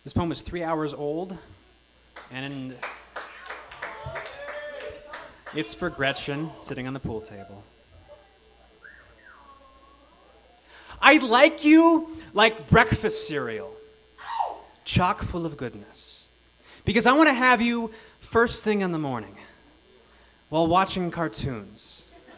This poem is 3 hours old, and it's for Gretchen, sitting on the pool table. I like you like breakfast cereal, chock full of goodness, because I want to have you first thing in the morning while watching cartoons.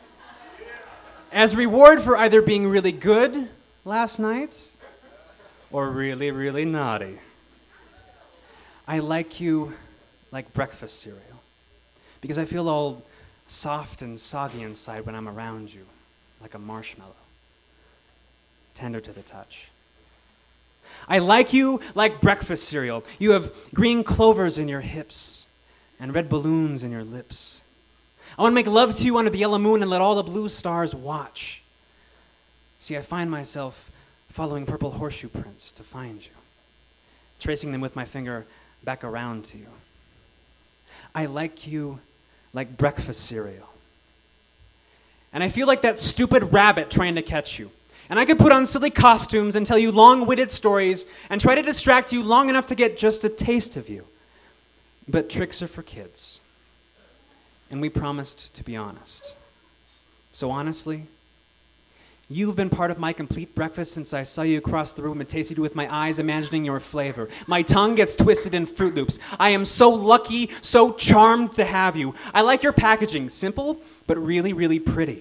As reward for either being really good last night or really, really naughty. I like you like breakfast cereal because I feel all soft and soggy inside when I'm around you, like a marshmallow, tender to the touch. I like you like breakfast cereal. You have green clovers in your hips and red balloons in your lips. I want to make love to you under the yellow moon and let all the blue stars watch. See, I find myself following purple horseshoe prints to find you, tracing them with my finger back around to you. I like you like breakfast cereal. And I feel like that stupid rabbit trying to catch you. And I could put on silly costumes and tell you long-witted stories and try to distract you long enough to get just a taste of you. But tricks are for kids. And we promised to be honest. So honestly, you've been part of my complete breakfast since I saw you across the room and tasted you with my eyes, imagining your flavor. My tongue gets twisted in Fruit Loops. I am so lucky, so charmed to have you. I like your packaging, simple, but really, really pretty.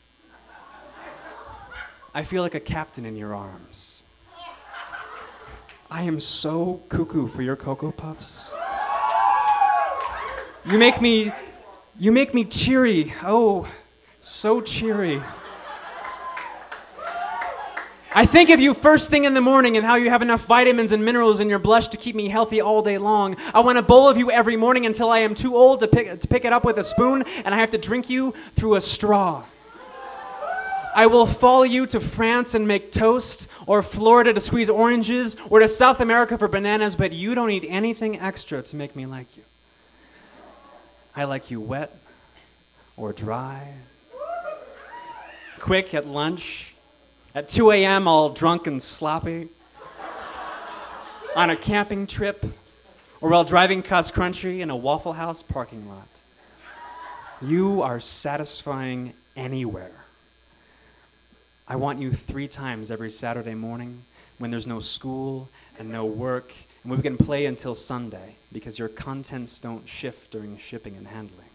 I feel like a captain in your arms. I am so cuckoo for your Cocoa Puffs. You make me cheery. Oh, so cheery. I think of you first thing in the morning and how you have enough vitamins and minerals in your blush to keep me healthy all day long. I want a bowl of you every morning until I am too old to pick it up with a spoon and I have to drink you through a straw. I will follow you to France and make toast, or Florida to squeeze oranges, or to South America for bananas, but you don't need anything extra to make me like you. I like you wet or dry, quick at lunch, at 2 a.m. all drunk and sloppy, on a camping trip, or while driving cross country in a Waffle House parking lot. You are satisfying anywhere. I want you 3 times every Saturday morning when there's no school and no work, and we can play until Sunday because your contents don't shift during shipping and handling.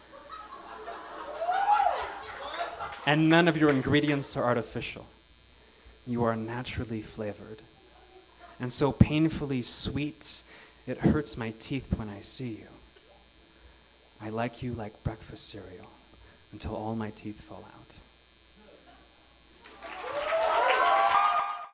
And none of your ingredients are artificial. You are naturally flavored. And so painfully sweet, it hurts my teeth when I see you. I like you like breakfast cereal until all my teeth fall out.